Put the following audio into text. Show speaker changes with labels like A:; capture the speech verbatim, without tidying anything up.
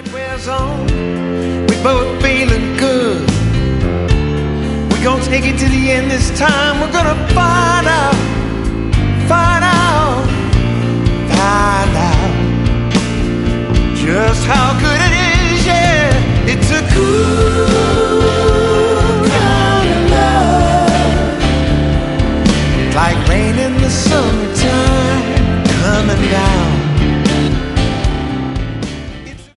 A: night wears on, we both feeling good. We're gonna take it to the end this time. We're gonna find out, find out, find out just how good it is, yeah. It's a cool kind of love, like rain in the summertime coming down.